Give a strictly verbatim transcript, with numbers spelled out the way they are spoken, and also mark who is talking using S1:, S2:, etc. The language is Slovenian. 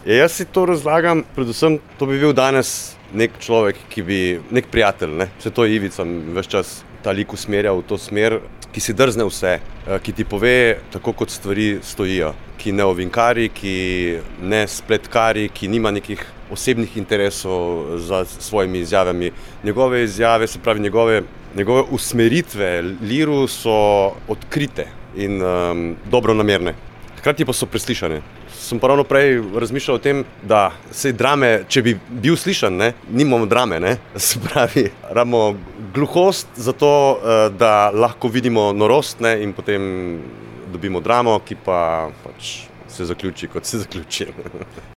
S1: Ja, jaz si to razlagam, predvsem to bi bil danes nek človek, ki bi, nek prijatelj, ne? Vse to je Ivica, ves čas ta lik usmerja v to smer, ki si drzne vse, ki ti pove tako, kot stvari stojijo, ki ne ovinkari, ki ne spletkari, ki nima nekih osebnih interesov za svojimi izjavami. Njegove izjave, se pravi njegove, njegove usmeritve liru so odkrite in um, dobronamerne. Hkrati pa so preslišane. Sem pa ravno prej razmišljal o tem, da se drame, če bi bil slišan, ne, nimamo drame, ne, se pravi, rabimo gluhost za to, da lahko vidimo norost, ne, in potem dobimo dramo, ki pa pač se zaključi, kot se zaključi.